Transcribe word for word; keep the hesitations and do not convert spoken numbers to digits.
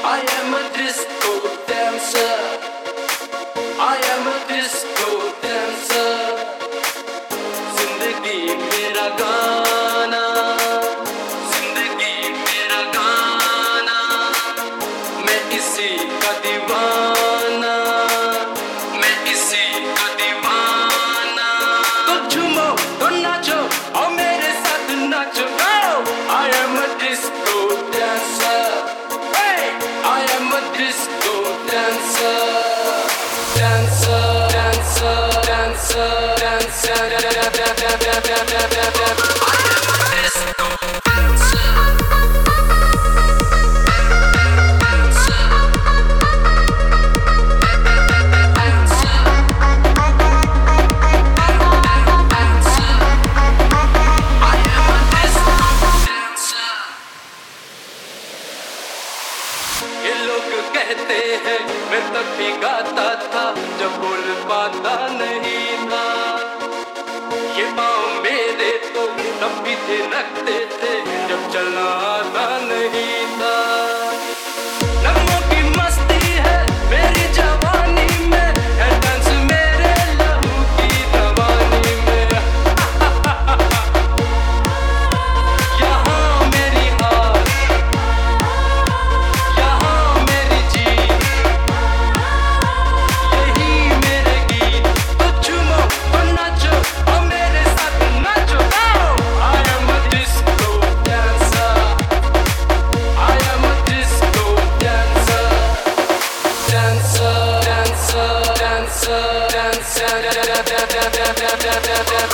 I am a disco dancer. I am a disco dancer. जिंदगी मेरा गाना, जिंदगी मेरा गाना, मैं इसी का दीवाना, मैं इसी का दीवाना। तो झूमो तो नाचो और मेरे साथ नाचो। I am a disco dancer. Hey, I am a disco dancer. Dancer, dancer, dancer, dancer, da da da da da da da da da. I am a disco dancer. ये लोग कहते हैं मैं तब भी गाता था जब बोल पाता नहीं था। ये पाँव मेरे तो तब भी थे रखते थे जब चलना आता नहीं था। नगमों की मस्ती है मेरी जवानी में, है डांस मेरे लहू की रवानी में। यहाँ मेरी हार, dancer, dancer, dancer, da da da da da da da da da.